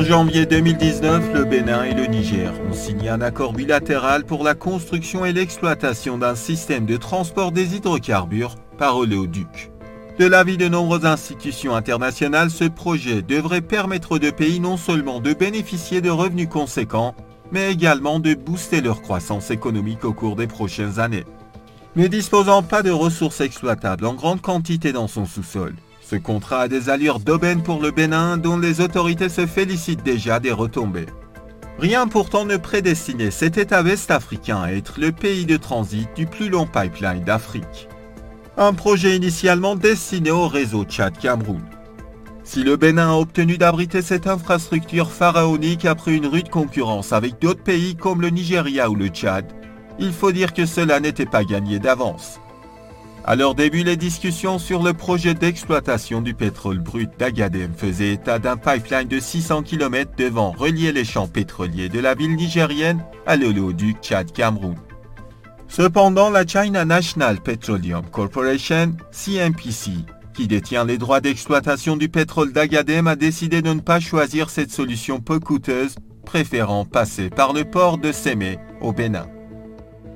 En janvier 2019, le Bénin et le Niger ont signé un accord bilatéral pour la construction et l'exploitation d'un système de transport des hydrocarbures par oléoduc. De l'avis de nombreuses institutions internationales, ce projet devrait permettre aux deux pays non seulement de bénéficier de revenus conséquents, mais également de booster leur croissance économique au cours des prochaines années. Ne disposant pas de ressources exploitables en grande quantité dans son sous-sol, ce contrat a des allures d'aubaine pour le Bénin dont les autorités se félicitent déjà des retombées. Rien pourtant ne prédestinait cet État west-africain à être le pays de transit du plus long pipeline d'Afrique. Un projet initialement destiné au réseau Tchad-Cameroun. Si le Bénin a obtenu d'abriter cette infrastructure pharaonique après une rude concurrence avec d'autres pays comme le Nigeria ou le Tchad, il faut dire que cela n'était pas gagné d'avance. À leur début, les discussions sur le projet d'exploitation du pétrole brut d'Agadem faisaient état d'un pipeline de 600 km devant relier les champs pétroliers de la ville nigérienne à l'oléoduc Tchad-Cameroun. Cependant, la China National Petroleum Corporation, CNPC, qui détient les droits d'exploitation du pétrole d'Agadem, a décidé de ne pas choisir cette solution peu coûteuse, préférant passer par le port de Sémé au Bénin. Pourquoi ?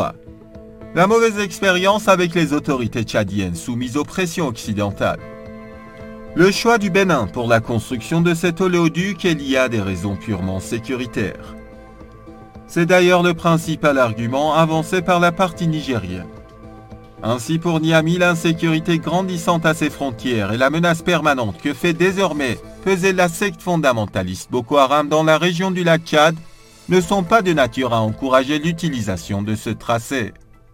La mauvaise expérience avec les autorités tchadiennes soumises aux pressions occidentales. Le choix du Bénin pour la construction de cet oléoduc est lié à des raisons purement sécuritaires. C'est d'ailleurs le principal argument avancé par la partie nigérienne. Ainsi pour Niamey, l'insécurité grandissante à ses frontières et la menace permanente que fait désormais peser la secte fondamentaliste Boko Haram dans la région du lac Tchad ne sont pas de nature à encourager l'utilisation de ce tracé.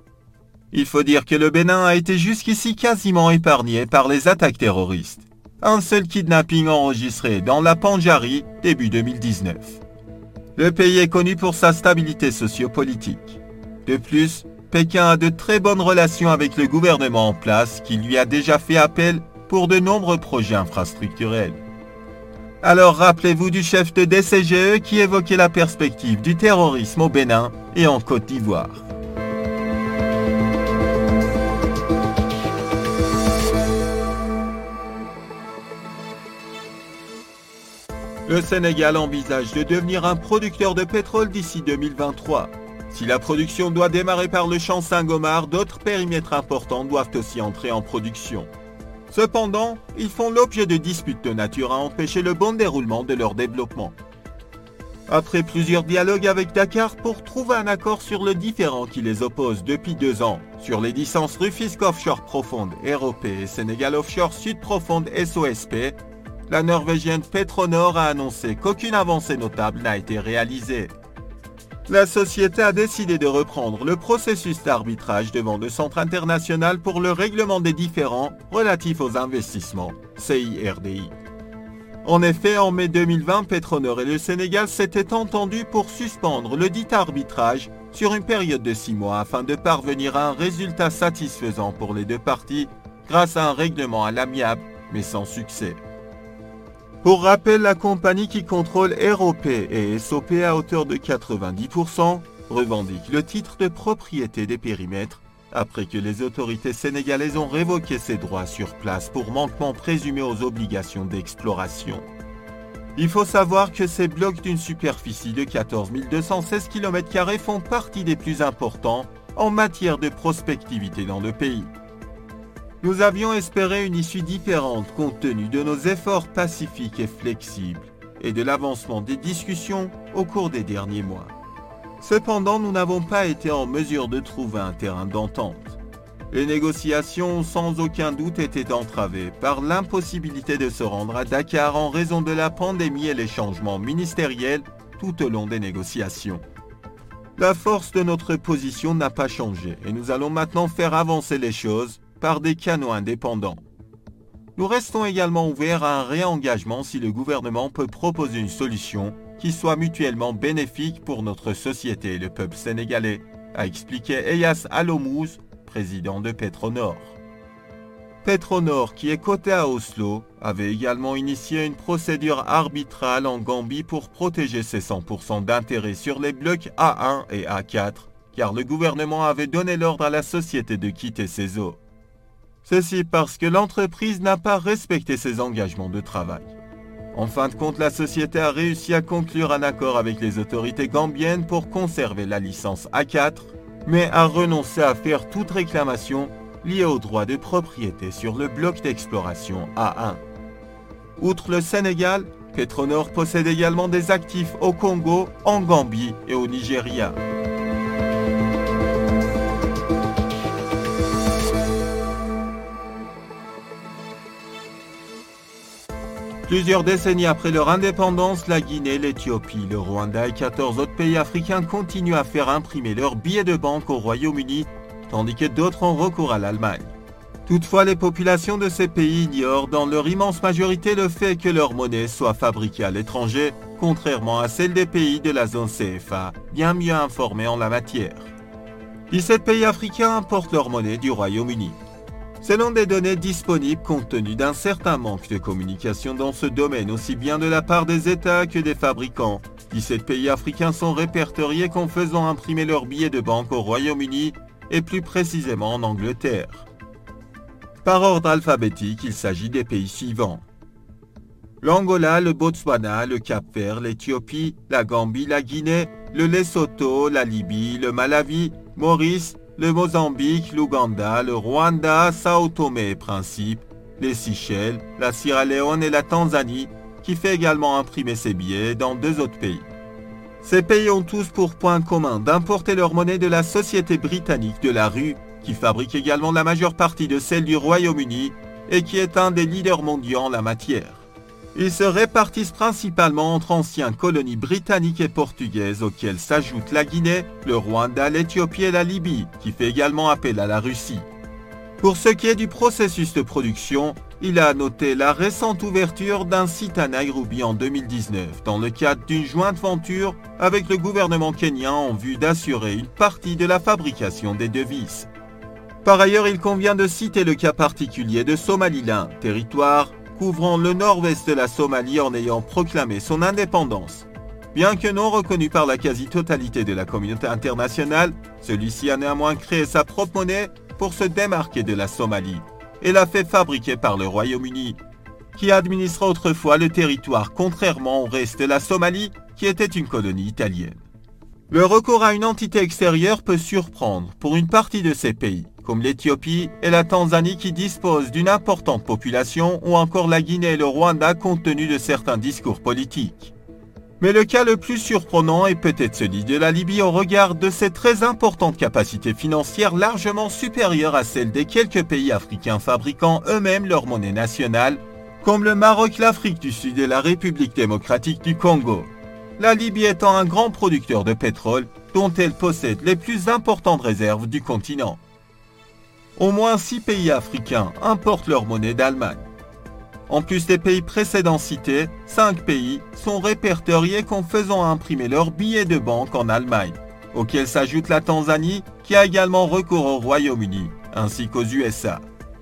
Il faut dire que le Bénin a été jusqu'ici quasiment épargné par les attaques terroristes. Un seul kidnapping enregistré dans la Pandjari début 2019. Le pays est connu pour sa stabilité sociopolitique. De plus, Pékin a de très bonnes relations avec le gouvernement en place qui lui a déjà fait appel pour de nombreux projets infrastructurels. Alors rappelez-vous du chef de DCGE qui évoquait la perspective du terrorisme au Bénin et en Côte d'Ivoire. Le Sénégal envisage de devenir un producteur de pétrole d'ici 2023. Si la production doit démarrer par le champ Sangomar, d'autres périmètres importants doivent aussi entrer en production. Cependant, ils font l'objet de disputes de nature à empêcher le bon déroulement de leur développement. Après plusieurs dialogues avec Dakar pour trouver un accord sur le différend qui les oppose depuis 2 ans, sur les licences Rufisque Offshore Profonde ROP et Sénégal Offshore Sud Profonde SOSP, la norvégienne Petronor a annoncé qu'aucune avancée notable n'a été réalisée. La société a décidé de reprendre le processus d'arbitrage devant le Centre international pour le règlement des différends relatifs aux investissements, CIRDI. En effet, en mai 2020, Petronor et le Sénégal s'étaient entendus pour suspendre le dit arbitrage sur une période de 6 mois afin de parvenir à un résultat satisfaisant pour les deux parties grâce à un règlement à l'amiable, mais sans succès. Pour rappel, la compagnie qui contrôle ROP et SOP à hauteur de 90% revendique le titre de propriété des périmètres après que les autorités sénégalaises ont révoqué ses droits sur place pour manquement présumé aux obligations d'exploration. Il faut savoir que ces blocs d'une superficie de 14 216 km² font partie des plus importants en matière de prospectivité dans le pays. Nous avions espéré une issue différente compte tenu de nos efforts pacifiques et flexibles et de l'avancement des discussions au cours des derniers mois. Cependant, nous n'avons pas été en mesure de trouver un terrain d'entente. Les négociations ont sans aucun doute été entravées par l'impossibilité de se rendre à Dakar en raison de la pandémie et les changements ministériels tout au long des négociations. La force de notre position n'a pas changé et nous allons maintenant faire avancer les choses par des canaux indépendants. Nous restons également ouverts à un réengagement si le gouvernement peut proposer une solution qui soit mutuellement bénéfique pour notre société et le peuple sénégalais, a expliqué Eyas Alomouz, président de Petronor. Petronor, qui est coté à Oslo, avait également initié une procédure arbitrale en Gambie pour protéger ses 100% d'intérêt sur les blocs A1 et A4, car le gouvernement avait donné l'ordre à la société de quitter ses eaux. Ceci parce que l'entreprise n'a pas respecté ses engagements de travail. En fin de compte, la société a réussi à conclure un accord avec les autorités gambiennes pour conserver la licence A4, mais a renoncé à faire toute réclamation liée au droit de propriété sur le bloc d'exploration A1. Outre le Sénégal, Petronor possède également des actifs au Congo, en Gambie et au Nigeria. Plusieurs décennies après leur indépendance, la Guinée, l'Éthiopie, le Rwanda et 14 autres pays africains continuent à faire imprimer leurs billets de banque au Royaume-Uni, tandis que d'autres ont recours à l'Allemagne. Toutefois, les populations de ces pays ignorent dans leur immense majorité le fait que leur monnaie soit fabriquée à l'étranger, contrairement à celle des pays de la zone CFA, bien mieux informés en la matière. 17 pays africains importent leur monnaie du Royaume-Uni. Selon des données disponibles compte tenu d'un certain manque de communication dans ce domaine aussi bien de la part des États que des fabricants, 17 pays africains sont répertoriés comme faisant imprimer leurs billets de banque au Royaume-Uni et plus précisément en Angleterre. Par ordre alphabétique, il s'agit des pays suivants: l'Angola, le Botswana, le Cap-Vert, l'Éthiopie, la Gambie, la Guinée, le Lesotho, la Libye, le Malawi, Maurice, le Mozambique, l'Ouganda, le Rwanda, Sao Tomé et Principe, les Seychelles, la Sierra Leone et la Tanzanie, qui fait également imprimer ses billets dans 2 autres pays. Ces pays ont tous pour point commun d'importer leur monnaie de la société britannique de la rue, qui fabrique également la majeure partie de celle du Royaume-Uni et qui est un des leaders mondiaux en la matière. Ils se répartissent principalement entre anciennes colonies britanniques et portugaises auxquelles s'ajoutent la Guinée, le Rwanda, l'Éthiopie et la Libye, qui fait également appel à la Russie. Pour ce qui est du processus de production, il a noté la récente ouverture d'un site à Nairobi en 2019 dans le cadre d'une jointe venture avec le gouvernement kenyan en vue d'assurer une partie de la fabrication des devises. Par ailleurs, il convient de citer le cas particulier de Somaliland, territoire couvrant le nord-ouest de la Somalie en ayant proclamé son indépendance. Bien que non reconnu par la quasi-totalité de la communauté internationale, celui-ci a néanmoins créé sa propre monnaie pour se démarquer de la Somalie et l'a fait fabriquer par le Royaume-Uni, qui administra autrefois le territoire contrairement au reste de la Somalie qui était une colonie italienne. Le recours à une entité extérieure peut surprendre pour une partie de ces pays, comme l'Éthiopie et la Tanzanie qui disposent d'une importante population ou encore la Guinée et le Rwanda compte tenu de certains discours politiques. Mais le cas le plus surprenant est peut-être celui de la Libye au regard de ses très importantes capacités financières largement supérieures à celles des quelques pays africains fabriquant eux-mêmes leur monnaie nationale, comme le Maroc, l'Afrique du Sud et la République démocratique du Congo. La Libye étant un grand producteur de pétrole dont elle possède les plus importantes réserves du continent. Au moins 6 pays africains importent leur monnaie d'Allemagne. En plus des pays précédents cités, 5 pays sont répertoriés comme faisant imprimer leurs billets de banque en Allemagne, auxquels s'ajoute la Tanzanie qui a également recours au Royaume-Uni, ainsi qu'aux USA.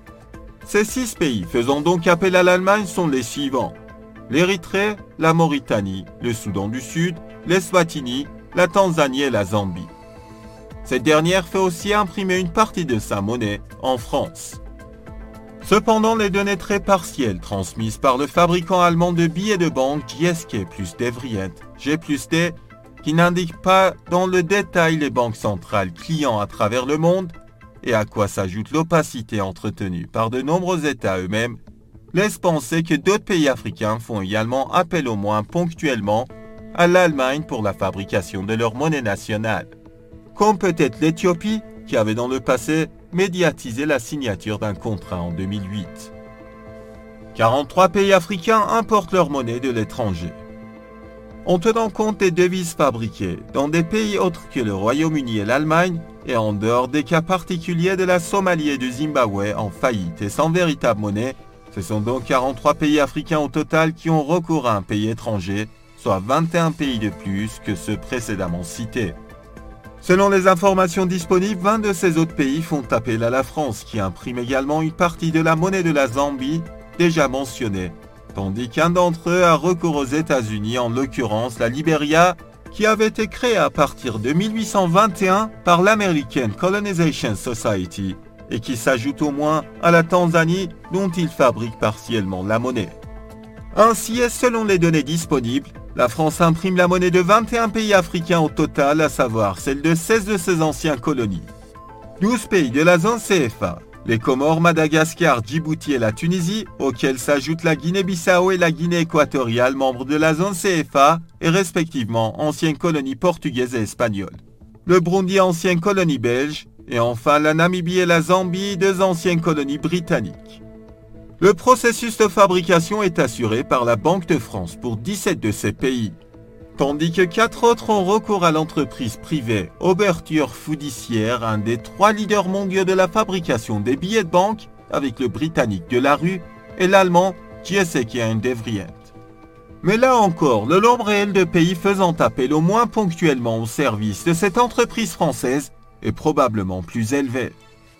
Ces 6 pays faisant donc appel à l'Allemagne sont les suivants: l'Érythrée, la Mauritanie, le Soudan du Sud, l'Eswatini, la Tanzanie et la Zambie. Cette dernière fait aussi imprimer une partie de sa monnaie en France. Cependant, les données très partielles transmises par le fabricant allemand de billets de banque GSK plus Devrient, G+D, qui n'indiquent pas dans le détail les banques centrales clients à travers le monde, et à quoi s'ajoute l'opacité entretenue par de nombreux États eux-mêmes, laissent penser que d'autres pays africains font également appel au moins ponctuellement à l'Allemagne pour la fabrication de leur monnaie nationale. Comme peut-être l'Éthiopie, qui avait dans le passé médiatisé la signature d'un contrat en 2008. 43 pays africains importent leur monnaie de l'étranger. En tenant compte des devises fabriquées dans des pays autres que le Royaume-Uni et l'Allemagne, et en dehors des cas particuliers de la Somalie et du Zimbabwe en faillite et sans véritable monnaie, ce sont donc 43 pays africains au total qui ont recours à un pays étranger, soit 21 pays de plus que ceux précédemment cités. Selon les informations disponibles, 20 de ces autres pays font appel à la France qui imprime également une partie de la monnaie de la Zambie déjà mentionnée, tandis qu'un d'entre eux a recours aux États-Unis, en l'occurrence la Liberia, qui avait été créée à partir de 1821 par l'American Colonization Society et qui s'ajoute au moins à la Tanzanie dont il fabrique partiellement la monnaie. Ainsi, et selon les données disponibles, la France imprime la monnaie de 21 pays africains au total, à savoir celle de 16 de ses anciennes colonies. 12 pays de la zone CFA, les Comores, Madagascar, Djibouti et la Tunisie, auxquels s'ajoutent la Guinée-Bissau et la Guinée équatoriale, membres de la zone CFA et respectivement anciennes colonies portugaises et espagnoles. Le Burundi, ancienne colonie belge, et enfin la Namibie et la Zambie, deux anciennes colonies britanniques. Le processus de fabrication est assuré par la Banque de France pour 17 de ces pays, tandis que 4 autres ont recours à l'entreprise privée Oberture Fiduciaire, un des 3 leaders mondiaux de la fabrication des billets de banque, avec le britannique Delarue et l'allemand GSK Devrient. Mais là encore, le nombre réel de pays faisant appel au moins ponctuellement au service de cette entreprise française est probablement plus élevé.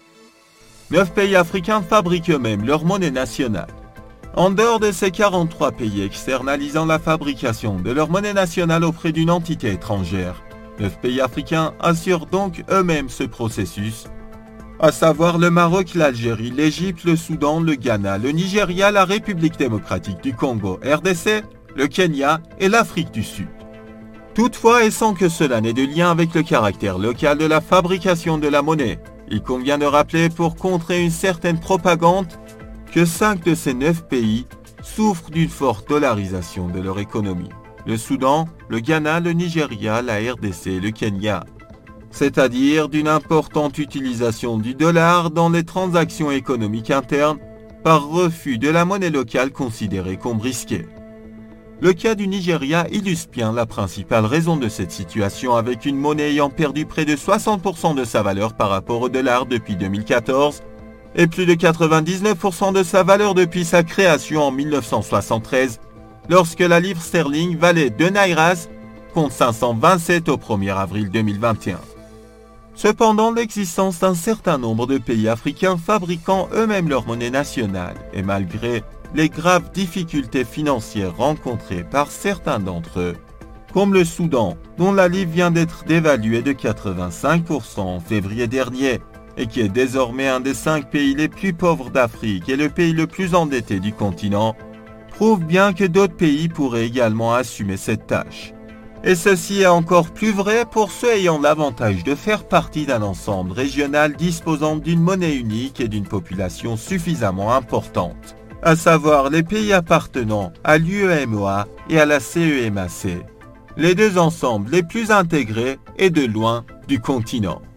9 pays africains fabriquent eux-mêmes leur monnaie nationale. En dehors de ces 43 pays externalisant la fabrication de leur monnaie nationale auprès d'une entité étrangère, 9 pays africains assurent donc eux-mêmes ce processus, à savoir le Maroc, l'Algérie, l'Égypte, le Soudan, le Ghana, le Nigeria, la République démocratique du Congo, RDC, le Kenya et l'Afrique du Sud. Toutefois, et sans que cela n'ait de lien avec le caractère local de la fabrication de la monnaie, il convient de rappeler pour contrer une certaine propagande que 5 de ces 9 pays souffrent d'une forte dollarisation de leur économie. Le Soudan, le Ghana, le Nigeria, la RDC et le Kenya. C'est-à-dire d'une importante utilisation du dollar dans les transactions économiques internes par refus de la monnaie locale considérée comme risquée. Le cas du Nigeria illustre bien la principale raison de cette situation, avec une monnaie ayant perdu près de 60% de sa valeur par rapport au dollar depuis 2014 et plus de 99% de sa valeur depuis sa création en 1973, lorsque la livre sterling valait 2 nairas contre 527 au 1er avril 2021. Cependant, l'existence d'un certain nombre de pays africains fabriquant eux-mêmes leur monnaie nationale, et malgré les graves difficultés financières rencontrées par certains d'entre eux, comme le Soudan, dont la livre vient d'être dévaluée de 85% en février dernier, et qui est désormais un des 5 pays les plus pauvres d'Afrique et le pays le plus endetté du continent, prouve bien que d'autres pays pourraient également assumer cette tâche. Et ceci est encore plus vrai pour ceux ayant l'avantage de faire partie d'un ensemble régional disposant d'une monnaie unique et d'une population suffisamment importante, à savoir les pays appartenant à l'UEMOA et à la CEMAC, les deux ensembles les plus intégrés et de loin du continent.